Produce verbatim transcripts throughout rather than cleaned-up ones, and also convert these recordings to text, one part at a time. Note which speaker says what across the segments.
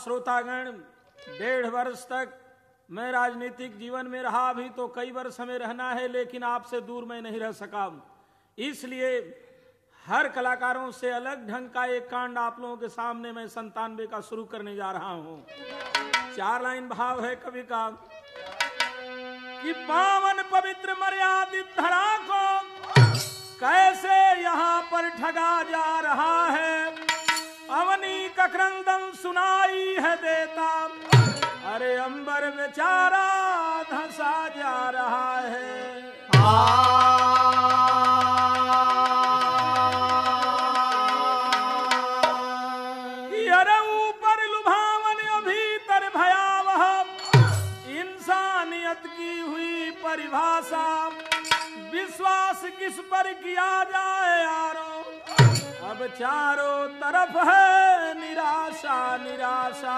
Speaker 1: श्रोतागण, डेढ़ वर्ष तक मैं राजनीतिक जीवन में रहा, अभी तो कई वर्ष हमें रहना है, लेकिन आपसे दूर मैं नहीं रह सका। इसलिए हर कलाकारों से अलग ढंग का एक कांड आप लोगों के सामने मैं संतानवे का शुरू करने जा रहा हूं। चार लाइन भाव है कवि का कि पावन पवित्र मर्यादित धरा को कैसे यहाँ पर ठगा जा रहा है। अवनी का क्रंदन सुनाई है देता, अरे अंबर बेचारा धंसा जा रहा है। कि अरे ऊपर लुभावन भीतर भयावह, इंसानियत की हुई परिभाषा। विश्वास किस पर किया जाए यारो, अब चारों तरफ है निराशा निराशा।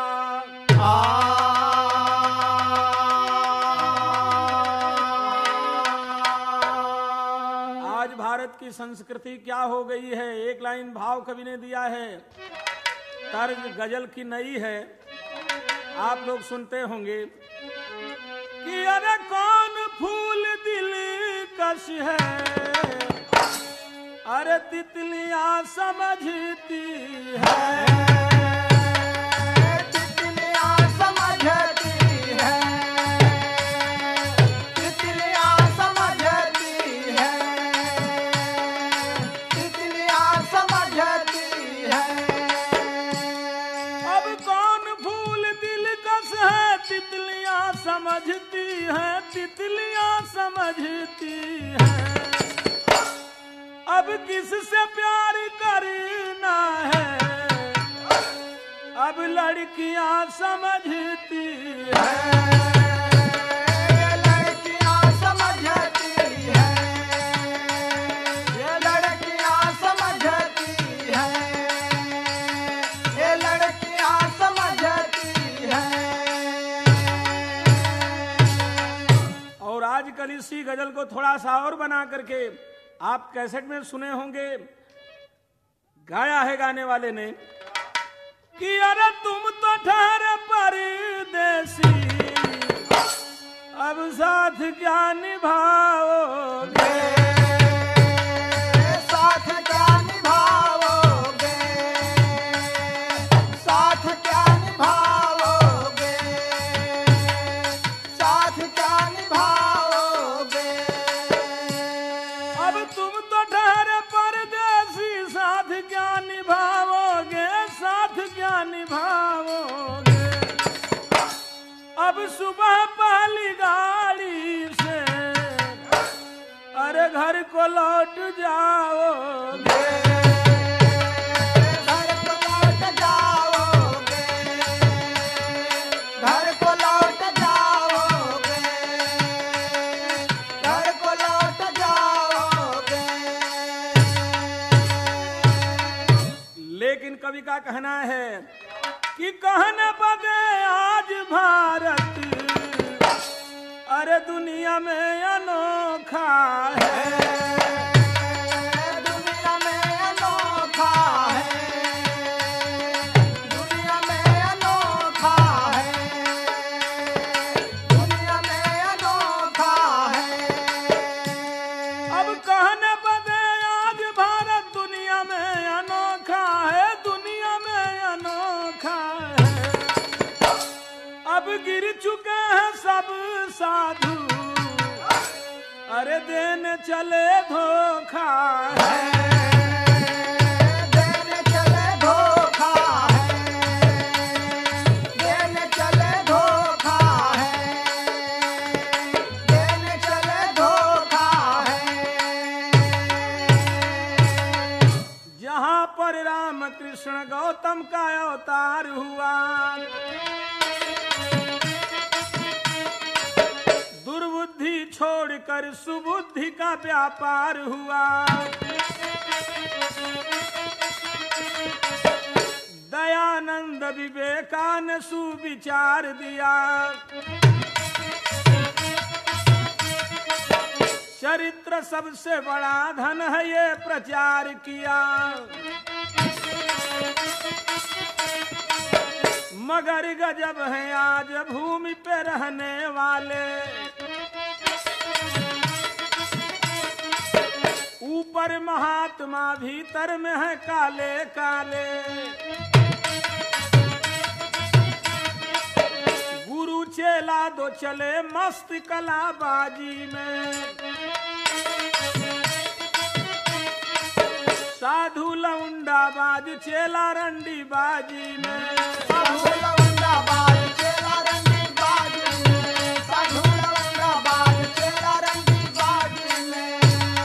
Speaker 1: आज भारत की संस्कृति क्या हो गई है। एक लाइन भाव कवि ने दिया है, तर्ज गजल की नई है, आप लोग सुनते होंगे कि अरे कौन फूल दिल कश है, अरे तितलियां समझती है।
Speaker 2: तितलियां समझती है, तितलियां समझती है, तितलियां समझती है।
Speaker 1: अब कौन फूल दिलकश है, तितलियां समझती है, तितलियां समझती है। अब किससे प्यार करना है, अब लड़कियां समझती है।
Speaker 2: लड़कियां समझती है, ये लड़कियां समझती है, ये लड़कियां समझती है।
Speaker 1: और आजकल इसी गजल को थोड़ा सा और बना करके आप कैसेट में सुने होंगे, गाया है गाने वाले ने कि अरे तुम तो ठहरे परदेसी, अब साथ क्या निभाओगे।
Speaker 2: साथ क्या निभाओगे, साथ क्या निभाओगे, साथ क्या निभाओगे।
Speaker 1: अब तुम तो ठहरे परदेसी, साथ क्या निभाओगे, साथ क्या निभाओगे। अब सुबह पहली गाड़ी से अरे घर को लौट जाओगे।
Speaker 2: घर को लौट जाओगे, घर को लौट जाओगे, घर को लौट जाओगे।
Speaker 1: लेकिन कवि का कहना है कि कहने बदे आज भारत अरे दुनिया में अनोखा है।
Speaker 2: दुनिया में अनोखा है, दुनिया में अनोखा है, दुनिया में अनोखा है।
Speaker 1: अब कहने बदे आज भारत दुनिया में अनोखा है, दुनिया में अनोखा है। अब गिर चुके हैं सब साधु, अरे देने चले धोखा है।
Speaker 2: देने चले धोखा है, देने चले धोखा है, देने चले धोखा है।
Speaker 1: जहाँ पर राम कृष्ण गौतम का अवतार हुआ, दुर्बुद्धि छोड़कर सुबुद्धि का व्यापार हुआ। दयानंद विवेकानंद सुविचार दिया, चरित्र सबसे बड़ा धन है ये प्रचार किया। मगर गजब है आज भूमि पे रहने वाले, ऊपर महात्मा भीतर में है काले काले। गुरु चेला दो चले मस्त कलाबाजी में, साधु लौंडाबाज चेला रंडी बाजी में।
Speaker 2: साधु लौंडाबाज चेला रंडी बाजी में, साधु लौंडाबाज चेला रंडी बाजी में।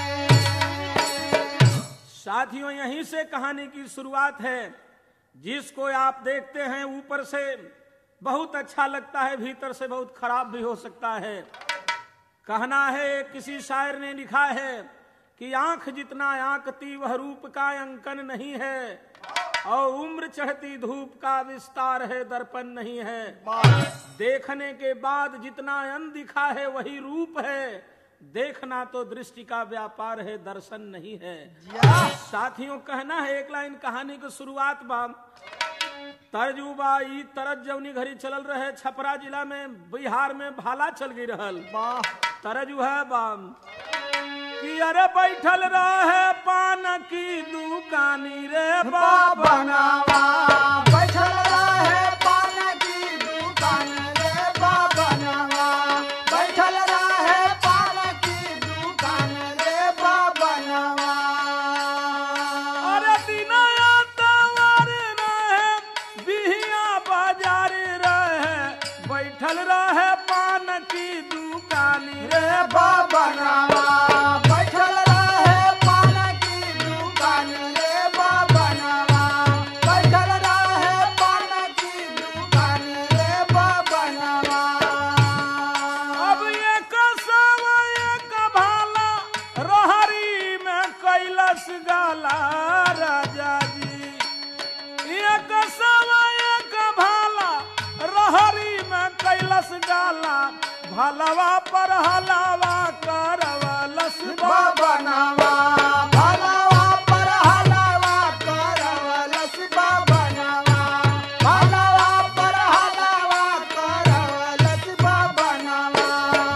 Speaker 1: साथियों, यहीं से कहानी की शुरुआत है। जिसको आप देखते हैं ऊपर से बहुत अच्छा लगता है, भीतर से बहुत खराब भी हो सकता है। कहना है, किसी शायर ने लिखा है कि आंख जितना आंकती वह रूप का अंकन नहीं है, और उम्र चढ़ती धूप का विस्तार है दर्पण नहीं है। देखने के बाद जितना अनदिखा है वही रूप है, देखना तो दृष्टि का व्यापार है दर्शन नहीं है। साथियों, कहना है एक लाइन कहानी की शुरुआत बा। तरजुबा ई तरज जौनी घड़ी चलल रहे छपरा जिला में, बिहार में भाला चल गई रहल। तरजु है बाम कि अरे बैठल रहे पान की दुकानी रे
Speaker 2: बाबनावा, बैठल रहे पान की दुकान रे बाबनावा, बैठल रहे पान की दुकान रे बाबनावा।
Speaker 1: अरे दिना तवार रहे बिहिया बाजार रहे, बैठल रहे पान की दुकानी रे
Speaker 2: बाबनावा, बैठल रहे पान की दुकान रे बाबनावा, बैठल रहे पान की दुकान रे बाबनावा।
Speaker 1: अब एक सवा एक भाला रहरी में कैलस गाला राजा जी, एक सवा एक भाला रहरी में कैलस गाला, भलवा पर हलावा करवलस
Speaker 2: बाबनावा, भलवा पर हलावा करवलस बाबनावा, भलवा पर हलावा करवलस बाबनावा।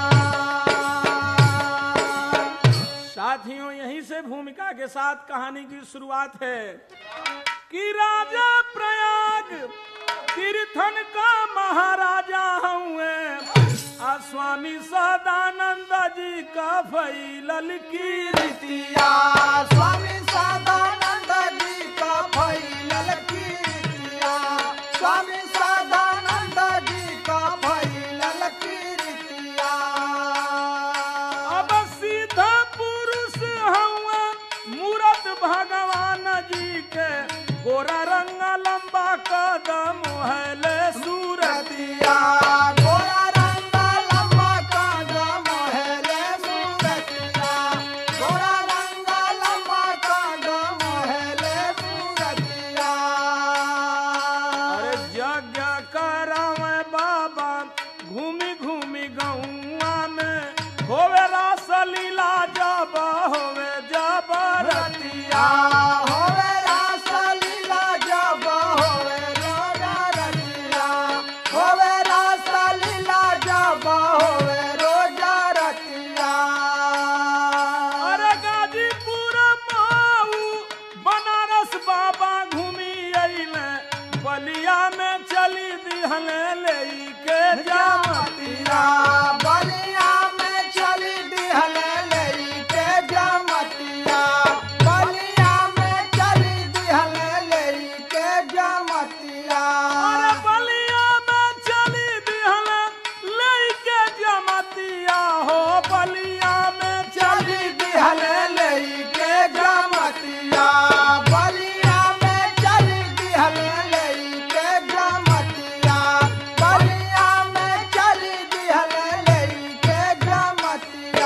Speaker 1: साथियों, यहीं से भूमिका के साथ कहानी की शुरुआत है कि राजा प्रयाग तीर्थन का महाराजा हुए, आ स्वामी सदानंद जी का फैलल की
Speaker 2: रीतिया, स्वामी सदानंद जी का फैलल की रीतिया, स्वामी सदानंद जी का फैलल की रीतिया।
Speaker 1: अब सीधा पुरुष हुआ मूरत भगवान जी के, गोरा रंग लंबा कदम है सूरतिया,
Speaker 2: गोरा रंग लंबा कदम है रे सूरतिया, गोरा रंग लंबा कदम है रे सूरतिया।
Speaker 1: अरे यज्ञ करावे बाबा घूमी घूमी गौआ में, होवे रास लीला जब होवे जब रतिया,
Speaker 2: होवे रास लीला जब होवे रोजा रतिया, होवे रास लीला जब होवे रोजा रतिया।
Speaker 1: अरे गाजीपुर माऊ बनारस बाबा घूमी अइले, बलिया में चली दिहले लेई के जामतिया,
Speaker 2: बलिया में चली दिहले लेई के जमतिया, बलिया में चली दिहले लेई के जमतिया।
Speaker 1: अरे बलिया में चली दिहले लेई के जामतिया, हो बलिया में
Speaker 2: चली
Speaker 1: चली
Speaker 2: दिहले लेई के जमतिया, बलिया में चली दिहले लेई के जमतिया, बलिया में चली दिहले लेई के जमतिया।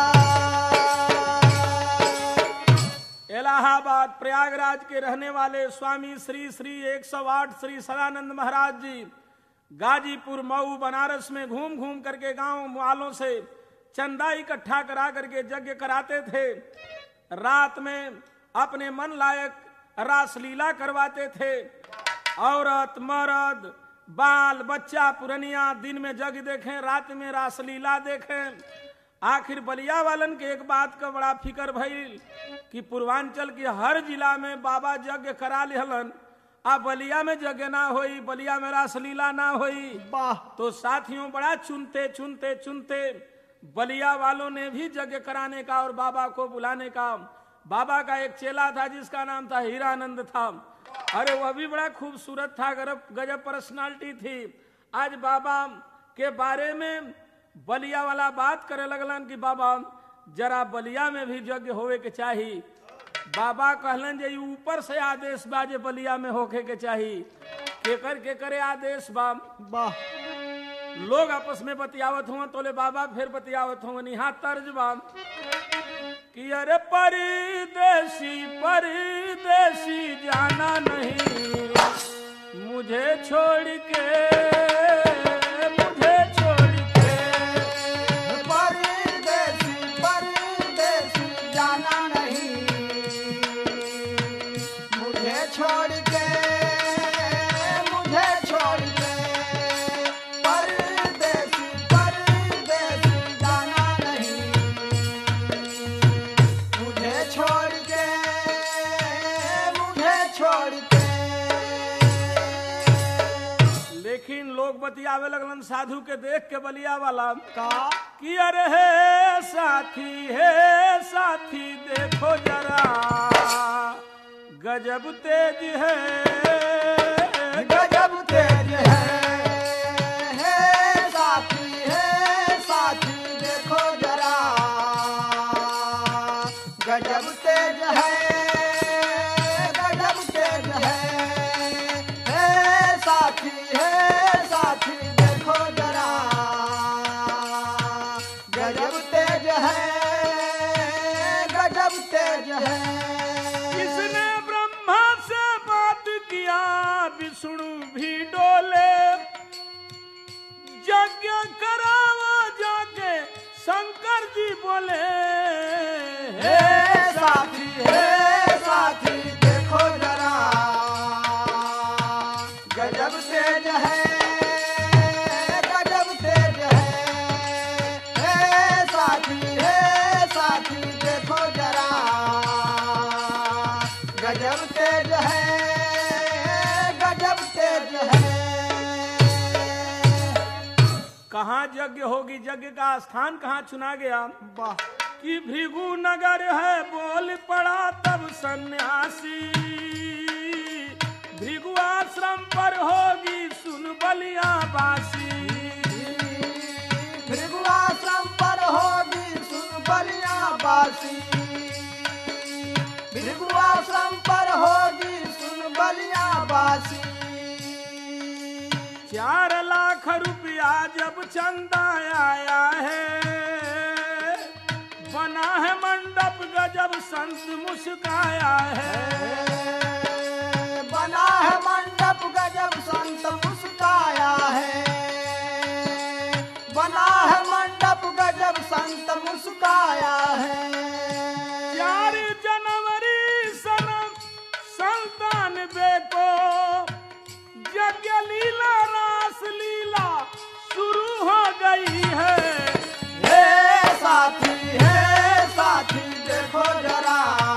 Speaker 1: इलाहाबाद प्रयागराज के रहने वाले स्वामी श्री श्री एक सौ आठ श्री सदानंद महाराज जी गाजीपुर मऊ बनारस में घूम घूम करके गांव वालों से चंदा इकट्ठा करा करके यज्ञ कराते थे। रात में अपने मन लायक रासलीला करवाते थे। औरत मर्द बाल बच्चा पुरनिया दिन में जग देखें, रात में रासलीला देखें। आखिर बलिया वालन के एक बात का बड़ा फिक्र भइल कि पूर्वांचल के हर जिला में बाबा यज्ञ करा लेहलन, आ बलिया में यज्ञ ना होई, बलिया में रासलीला ना होई।
Speaker 2: वाह।
Speaker 1: तो साथियों बड़ा चुनते चुनते चुनते बलिया वालों ने भी यज्ञ कराने का और बाबा को बुलाने का। बाबा का एक चेला था जिसका नाम था हीरानंद था। अरे वह भी बड़ा खूबसूरत था, गजब गजब पर्सनालिटी थी। आज बाबा के बारे में बलिया वाला बात करे लगलन कि बाबा जरा बलिया में भी यज्ञ होवे के चाहिए। बाबा कहलन जे ऊपर से आदेश बा जे बलिया में होके के चाहिए। केकर के करे आदेश बा?
Speaker 2: वाह।
Speaker 1: लोग आपस में बतियावत हुआ तोले बाबा फिर बतियावत हुआ निहा तर्ज बा कि अरे परदेसी परदेसी जाना नहीं मुझे छोड़ के, मुझे छोड़ के।
Speaker 2: परदेसी परदेसी जाना नहीं मुझे छोड़ के, मुझे छोड़ के। परदेसी परदेसी जाना नहीं मुझे छोड़ के, मुझे छोड़ के।
Speaker 1: लेकिन लोग बतियावे लगलन साधु के देख के बलिया वाला
Speaker 2: का
Speaker 1: कि अरे हे साथी हे साथी देखो जरा गजब तेज है,
Speaker 2: गजब तेज है। हे साथी हे साथी देखो जरा गजब तेज है, गजब तेज है। हे साथी हे साथी देखो जरा गजब तेज है, गजब तेज है।
Speaker 1: किसने ब्रह्मा से बात किया विष्णु भी डोले, यज्ञ करावा जाके शंकर जी बोले।
Speaker 2: हे साथी हे साथी देखो जरा गजब तेज है, गजब तेज है। हे साथी हे साथी देखो जरा गजब तेज है, गजब तेज है।
Speaker 1: कहाँ यज्ञ होगी, यज्ञ का स्थान कहाँ चुना गया?
Speaker 2: वाह।
Speaker 1: कि भृगु नगर है बोल पड़ा तब सन्यासी, भृगु आश्रम पर होगी सुन बलिया बासी।
Speaker 2: भृगु आश्रम पर होगी सुन बलिया बासी, भृगु आश्रम पर होगी सुन बलिया बासी।
Speaker 1: चार लाख रुपया जब चंदा आया है, बना है मंडप गजब संत मुस्काया है।
Speaker 2: बना है मंडप गजब संत मुस्काया है, बना है मंडप गजब संत मुस्काया है।
Speaker 1: चार जनवरी सन संतानवे को यज्ञ लीला रास लीला शुरू हो गई है।
Speaker 2: हे साथी हे साथी देखो जरा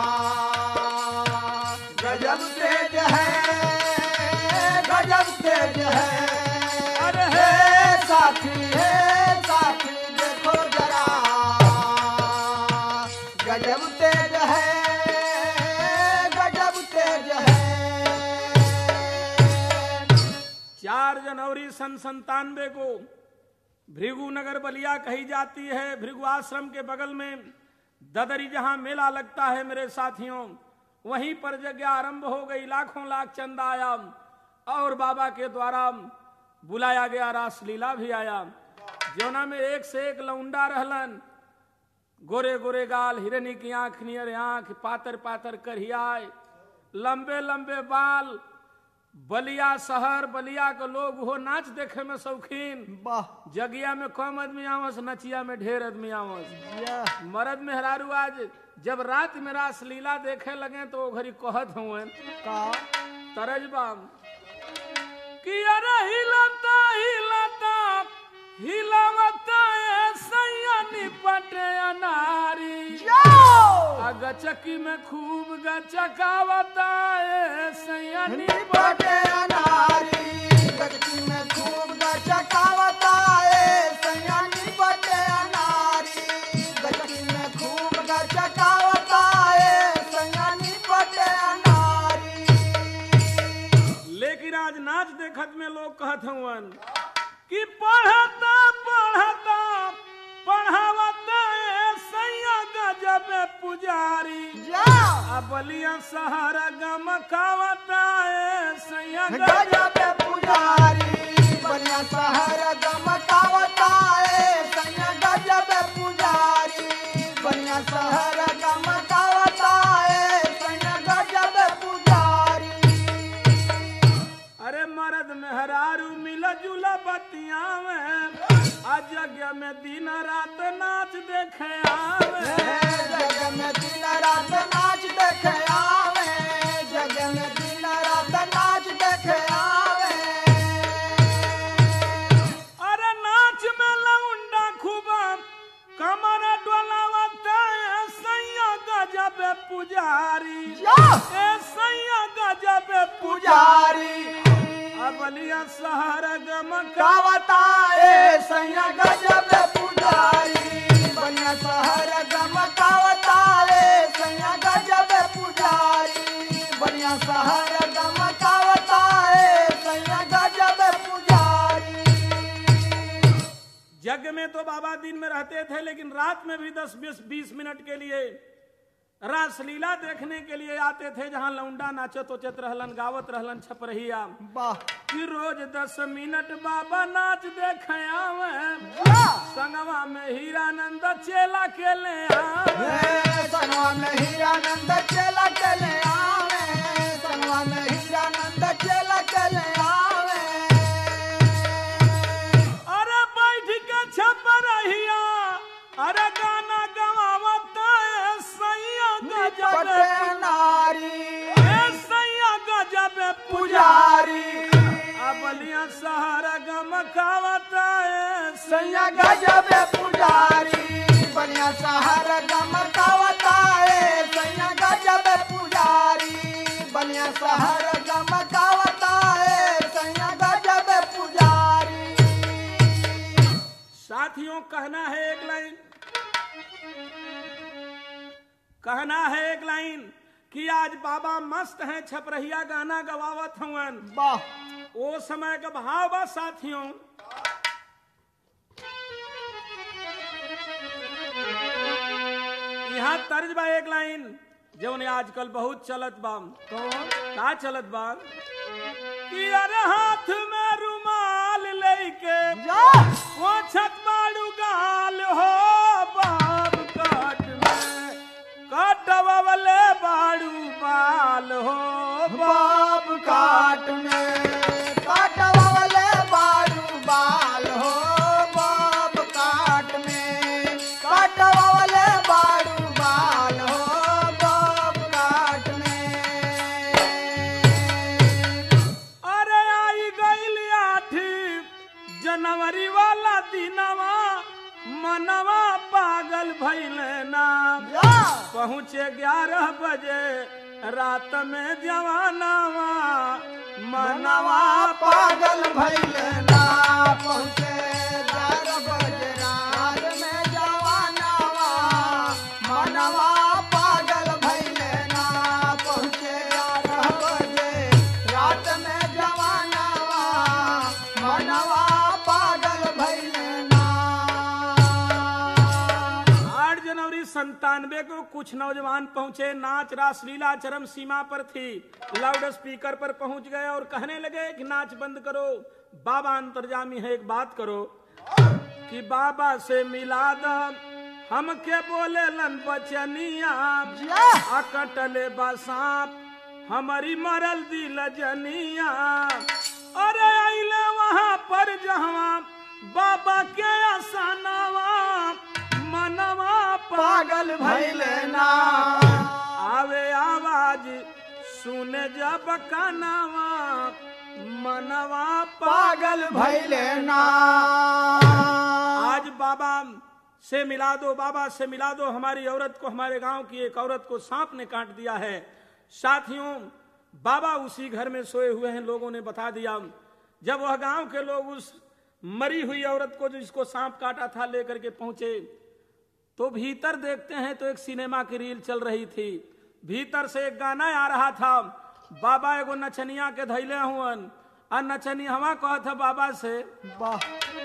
Speaker 2: गजब तेज है, गजब तेज है।
Speaker 1: अरे
Speaker 2: हे साथी हे साथी देखो जरा गजब तेज है, गजब तेज है।
Speaker 1: चार जनवरी सन संतानवे को भृगु नगर बलिया कही जाती है। भृगु आश्रम के बगल में ददरी जहां मेला लगता है मेरे साथियों, वहीं पर यज्ञ आरंभ हो गई। लाखों लाख चंदा आया और बाबा के द्वारा बुलाया गया रासलीला भी आया। जौना में एक से एक लौंडा रहलन, गोरे गोरे गाल, हिरनी की आंख नियर आंख, पातर पातर करियाय, लंबे लंबे बाल। बलिया शहर बलिया के लोग हो नाच देखे में शौकीन।
Speaker 2: वाह।
Speaker 1: जगिया में कम आदमी आवस, नचिया में ढेर आदमी आवस।
Speaker 2: यह
Speaker 1: मर्द मेहरारू आज जब रात में रासलीला देखे लगे तो वो घड़ी कहत हुए
Speaker 2: का
Speaker 1: तरजबा कि अरे हिलता हिलता हिलावता सैया निपटे अनारी गचकी में खूब गचकावता सैया
Speaker 2: निपटे अनारी गचकी में खूब गचकावता सैया निपटे अनारी गचकी में खूब गचकावता सैया निपटे अनारी।
Speaker 1: लेकिन आज नाच देखत में लोग कहत हवन कि पढ़ता पढ़ता पढ़ावता सैया गजब पुजारी बलिया सहारा गमकावता सैया
Speaker 2: गजब पुजारी बलिया सहारा गमकावता सैया गजब पुजारी बलिया सहारा गमकावता सैया गजब पुजारी।
Speaker 1: अरे मर्द मेहरारू मिला जुला बतिया में आज जगह में दिन रात नाच देखे आवे
Speaker 2: जगह में दिन रात नाच देखे आवे जगह में दिन रात नाच देखे आवे।
Speaker 1: अरे नाच में लौंडा खूबा कमर डोलावता सैया गजब पुजारी ए सैया गजब पुजारी बलिया सहारा गमकावता
Speaker 2: सैया गजब पुजारी बलिया सहारा गमकावता सैया गजब पुजारी बलिया सहारा गमकावता सैया गजब पुजारी।
Speaker 1: जग में तो बाबा दिन में रहते थे लेकिन रात में भी दस बीस बीस मिनट के लिए रासलीला देखने के लिए आते थे जहां लौंडा नाचत उचत रहलन गावत रहलन छपरहिया कि रोज दस मिनट बाबा नाच देखे आवे संगवा में हीरानंद चेला के ले आवे
Speaker 2: संगवा में हीरानंद चेला के ले आवे संगवा में हीरानंद चेला के ले आवे।
Speaker 1: अरे बैठ के छपरहिया अरे गाना गवावता सैया गजब
Speaker 2: नारी
Speaker 1: सैया गजब
Speaker 2: पुजारी
Speaker 1: बलिया सहारा गमकावता
Speaker 2: सैया गजब पुजारी बलिया सहारा गमकावता सैया गजब पुजारी बलिया सहारा गमकावता सैया गजब पुजारी।
Speaker 1: साथियों कहना है एक लाइन कहना है एक लाइन कि आज बाबा मस्त हैं छपरहिया गाना गवावत हवन
Speaker 2: वाह
Speaker 1: वो समय का भाव बा साथियों। यहाँ तर्ज बा एक लाइन जो ने आजकल बहुत चलत बा का चलत बा कि अरे हाथ में रुमाल लेके वो छत बाड़ू गाल हो बाब काट में काटवले बाड़ू बाल हो
Speaker 2: बाब काट में काटवले बाड़ू बाल हो बाब काट में काटवले बाड़ू बाल हो बाब काट में।
Speaker 1: अरे आई गईल आठ जनवरी वाला दिनवा मनवा पागल भइले ना पहुँचे ग्यारह बजे रात में जवानावा मनवा
Speaker 2: पागल भइले ना पहुँचे ग्यारह बजे रात में जवानावा मनवा पागल भइले ना पहुँचे ग्यारह बजे रात में जवानावा मनवा पागल भइले ना।
Speaker 1: आठ जनवरी संतानवे को कुछ नौजवान पहुंचे नाच रासलीला चरम सीमा पर थी लाउड स्पीकर पर पहुंच गए और कहने लगे कि नाच बंद करो बाबा अंतर्जामी है एक बात करो कि बाबा से मिला दो हम के बोले लन बचनिया अकटले बसाप हमारी मरल दिल जनिया अरे आइले वहां पर जहाँ बाबा के आसानावा मनवा
Speaker 2: पागल भइले ना
Speaker 1: आवे आवाज सुने जब कानावा मनवा
Speaker 2: पागल भैले ना।
Speaker 1: आज बाबा से मिला दो, बाबा से मिला दो, हमारी औरत को, हमारे गांव की एक औरत को सांप ने काट दिया है। साथियों, बाबा उसी घर में सोए हुए हैं, लोगों ने बता दिया। जब वह गांव के लोग उस मरी हुई औरत को, जिसको सांप काटा था, लेकर के पहुंचे तो भीतर देखते हैं तो एक सिनेमा की रील चल रही थी। भीतर से एक गाना आ रहा था। बाबा एगो नचनिया के धैले हुअन, और नचनिया कहा था बाबा से,
Speaker 2: वाह,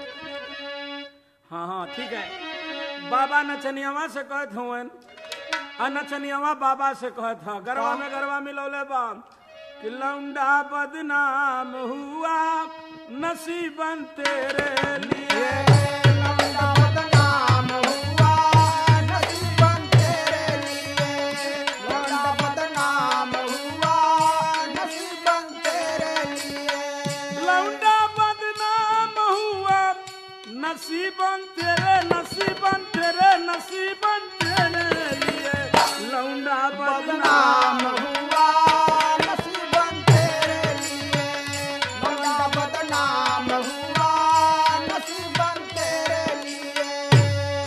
Speaker 1: हाँ हाँ ठीक है, बाबा नचनिया से कहत हुअन, और नचनिया बाबा से कहत था, गरबा में गरबा मिलौले बा कि लौंडा बदनाम हुआ नसीबन तेरे लिए,
Speaker 2: लौंडा बदनाम हुआ नसीबन तेरे लिए, लौंडा बदनाम हुआ नसीबन तेरे लिए,
Speaker 1: लौंडा बदनाम हुआ नसीबन तेरे, नसीबन तेरे, नसीबन तेरे लिए, लौंडा बदनाम
Speaker 2: बदनाम हुआ नसीबन तेरे लिए, लौंडा बदनाम हुआ नसीबन तेरे लिए।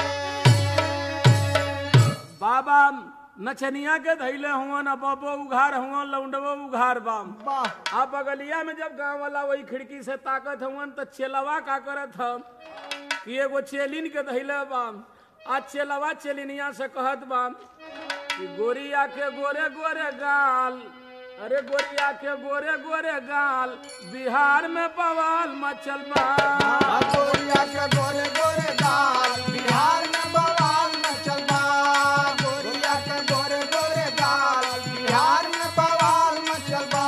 Speaker 1: बाबा नचनिया के धैले हुआ, न बबो उघार हुआ, लौंडबो उघार बाम।
Speaker 2: वाह,
Speaker 1: अब बगलिया में जब गांव वाला वही खिड़की से ताकत हुआ तो चेलवा का करत हम कि एगो चेलिन के धैले बाम। आज चेलवा चेलिनिया से कहत बाम कि गोरिया के गोरे गोरे गाल, अरे गोरिया के गोरे गोरे गाल, बिहार में बवाल मचल बा,
Speaker 2: गोरिया के गोरे गोरे गाल, बिहार में बवाल मचल बा, गोरिया के गोरे गोरे गाल, बिहार में बवाल मचल बा।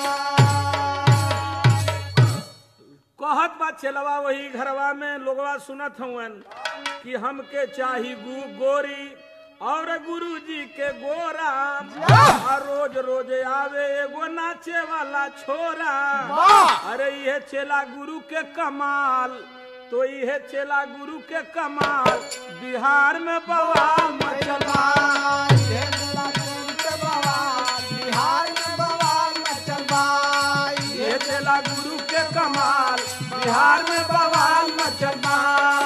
Speaker 1: कहत बा चेलवा वही घरवा में, लोगवा सुनत हुवन कि हमके चाही गु गोरी और गुरुजी के गोरा, और रोज रोज आवे एगो नाचे वाला छोरा। अरे ये चेला गुरु के कमाल, तो ये चेला गुरु के कमाल, बिहार में बवाल मचल बा,
Speaker 2: ये चेला गुरु के बवाल, बिहार में बवाल मचल बा,
Speaker 1: ये चेला गुरु के कमाल, बिहार में बवाल मचल बा।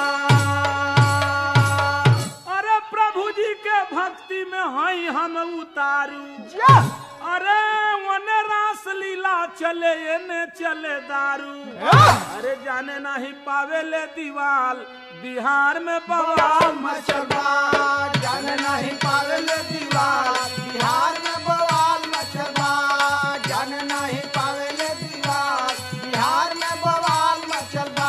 Speaker 1: अरे प्रभु जी के भक्ति में हई हम उतारू, अरे वने रास लीला चले एने चले दारू, अरे जाने नहीं पावे ले दीवाल, बिहार में बवाल
Speaker 2: मचल बा, जान नहीं पावेले दीवाल, बिहार में बवाल मचल बा, जान नहीं पावेले दीवाल, बिहार में बवाल मचल बा।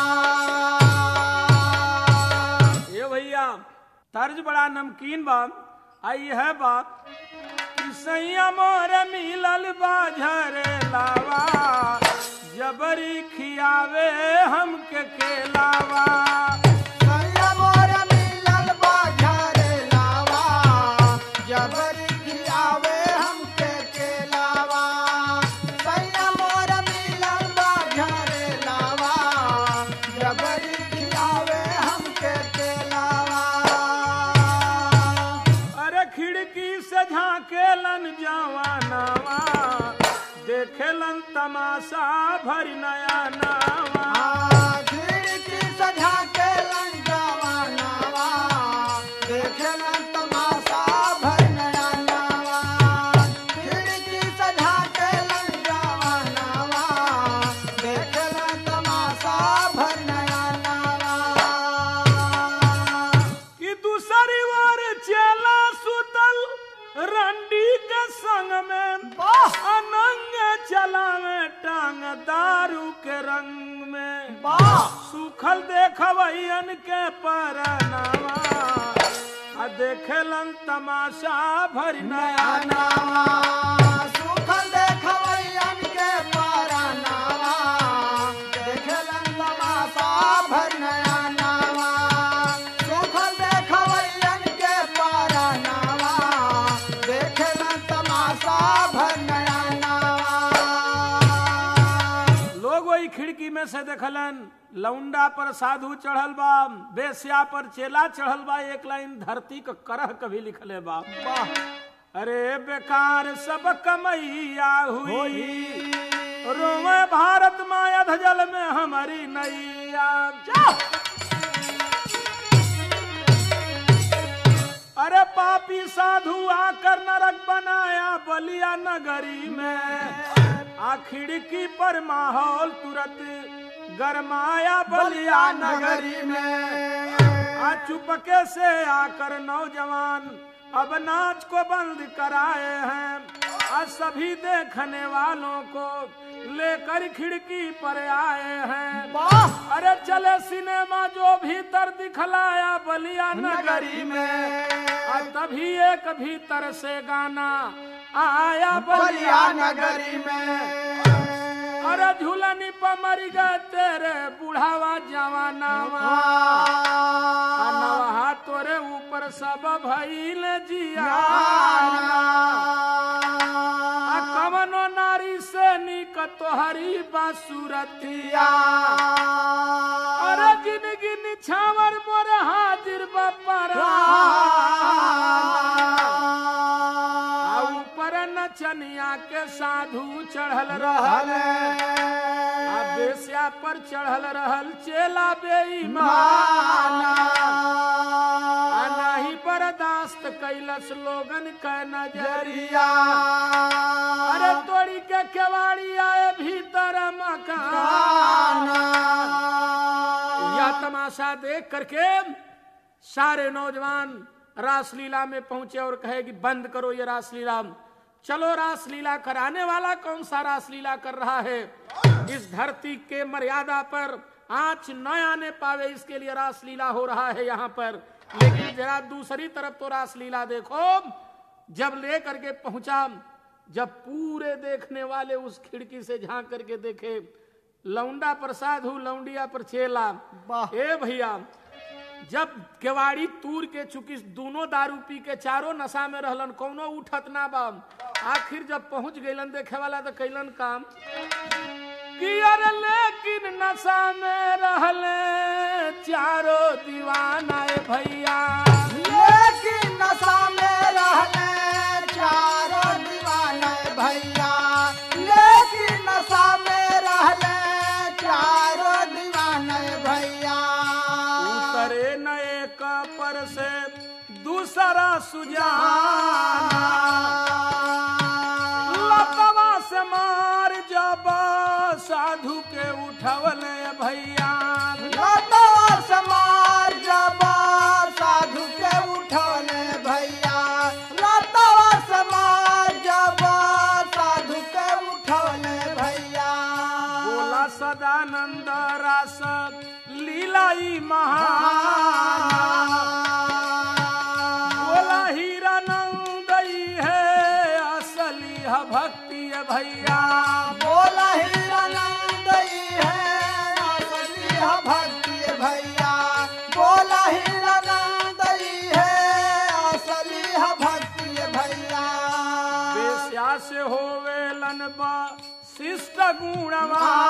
Speaker 1: ये भैया तर्ज बड़ा नमकीन बा। आई है बात कि सैया मोर मिलल बाझरे लावा, जबरी खियावे हमके केलावा,
Speaker 2: सैया मोर मिलल बाझरे लावा, जबरी खियावे हमके केलावा, सैया मोर मिलल बाझरे लावा, जबरी खियावे हमके केलावा।
Speaker 1: अरे खिड़की से झांकेलन जवानावा, देखेलन तमाशा भरी नया नावा,
Speaker 2: खिड़की सजा के लंजवानावा, देखेलन तमाशा भर नया नावा, खिड़की सजा के लंजवानावा, देखेलन तमाशा भर नया नावा।
Speaker 1: कि दूसरी ओर चेला सुतल रंडी के संग में, अनंग चलावे टांग दारू के रंग में, सूखल देखवैयन के परनावा, आ देखेलन तमाशा भरी नया नावा,
Speaker 2: सुखल देखवैयन के परनावा, देखेलन तमाशा भर नया नावा, सुखल देखवैयन के परनावा, देखेलन तमाशा भर नया नावा।
Speaker 1: लोग वही खिड़की में से देखलन, लौंडा पर साधु चढ़ल बा, बेस्या पर चेला चढ़ल बा, एक लाइन धरती का करह कभी लिखले बा।
Speaker 2: वाह,
Speaker 1: अरे बेकार सब कमैया हुई, रोवे भारत माया धजल में हमारी नैया। अरे पापी साधु आकर नरक बनाया बलिया नगरी में, आ खिड़की पर माहौल तुरंत गरमाया बलिया नगरी में। आ चुपके से आकर नौजवान अब नाच को बंद कराए हैं, आ सभी देखने वालों को लेकर खिड़की पर आए हैं। अरे चले सिनेमा जो भीतर दिखलाया बलिया नगरी में, आ तभी एक भीतर से गाना आया बलिया नगरी में। अरे झूलनी पर मर गए तेरे बुढ़ावा जवानावा, नवा तोरे ऊपर सब भइल जिया। कवनो नारी से निक तोहरी बासुरतिया। अरे जिंदगी निछावर मोरे हाजिर बपरा, ऊपर नचनिया के साधु चढ़ल रहल, बेस्या पर चढ़ल रहल चेला बेईमान। नहीं बर्दाश्त कैलस लोगन का नजरिया। अरे तोड़ी के केवाड़ी आए भीतर मकान। यह तमाशा देख करके सारे नौजवान रासलीला में पहुंचे और कहे कि बंद करो ये रासलीला, चलो रासलीला कराने वाला कौन सा रासलीला कर रहा है, इस धरती के मर्यादा पर आंच न आने पावे इसके लिए रासलीला हो रहा है यहाँ पर। लेकिन जरा दूसरी तरफ तो रासलीला देखो, जब ले करके पहुंचा, जब पूरे देखने वाले उस खिड़की से झांक करके देखे, लौंडा पर साधु लौंडिया पर चेला। ए भैया, जब केवाड़ी तूर के चुकी दोनों दारू पी के चारों नशा में रहलन, कौनो उठत ना बा। आखिर जब पहुंच गईलन देखे वाला तो कैलन काम कि अरे लेकिन नशा में रहले चारों दीवाना भैया।
Speaker 2: लेकिन नशा में रहले चारों दीवाना भैया। लेकिन नशा में रहले चारों दीवाना भैया।
Speaker 1: उतरे नए कपर से दूसरा सुजाना, लतवा से मार जब साधु के उठवले भैया।
Speaker 2: लतवा से मार जब साधु के उठवले भैया। लतवा से मार जब साधु के उठवले भैया।
Speaker 1: बोला सदानंद रास लीलाई महान, बोला हीरानंदई है असली है भक्ति है भैया।
Speaker 2: बोला हीरानंदई है असली है भक्ति है भैया। बोला हीरानंदई है असली है भक्ति है भैया।
Speaker 1: बेस्या से होवे लनबा शिष्ट गुणवान,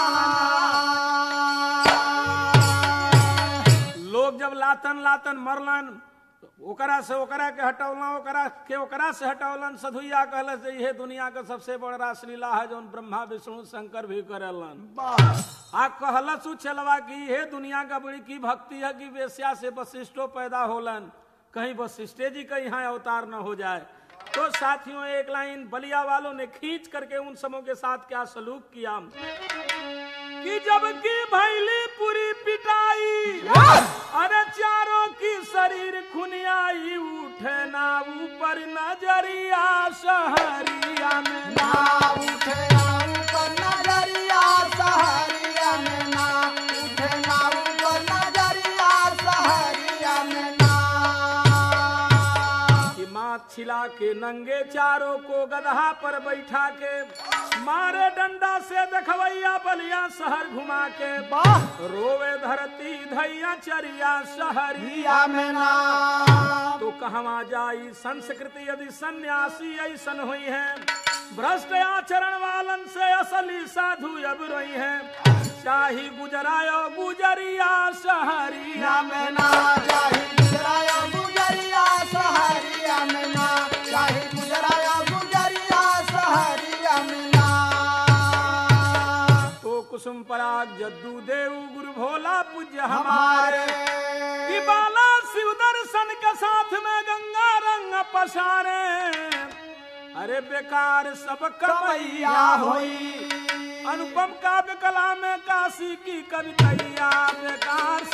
Speaker 1: लोग जब लातन लातन मरलन ओकरा से ओकरा के हटौलन, ओकरा के ओकरा से हटौलन। सधुइया कहल से यह दुनिया का सबसे बड़ा रासलीला है जो ब्रह्मा विष्णु शंकर भी करेलन। आ कहलस चलवा की यह दुनिया का बड़ी की भक्ति है कि वेश्या से वशिष्ठो पैदा होलन, कहीं वशिष्ठे जी का यहाँ अवतार न हो जाए। तो साथियों, एक लाइन बलिया वालों ने खींच करके उन समों के साथ क्या सलूक किया कि जब की भैली पूरी पिटाई, अरे चारों की शरीर खुनियाई, उठे ना ऊपर नजरिया सहरिया में।
Speaker 2: ना उठे ना ऊपर नजरिया सहरिया में। ना उठे ना ऊपर नजरिया सहरिया में। ना
Speaker 1: माथ छिला के नंगे चारों को गदहा पर बैठा के, मारे डंडा से देखवैया बलिया शहर घुमा के। रोवे धरती धैया चरिया सहरिया में ना। तो कहवा जाई संस्कृति यदि सन्यासी ऐसन हुई है, भ्रष्ट आचरण वालन से असली साधु अब रही है। चाही गुजरायो गुजरिया सहरिया में ना।
Speaker 2: चाही गुजरायो गुजरिया सहरिया में ना। चाही गुजरायो गुजरिया सहरिया में ना।
Speaker 1: जद्दू देव गुरु भोला पूज्य हमारे कि बाला शिव दर्शन के साथ में गंगा रंग पसारे अरे बेकार सब कमैया होई अनुपम काव्य कला में काशी की कवितैया बेकार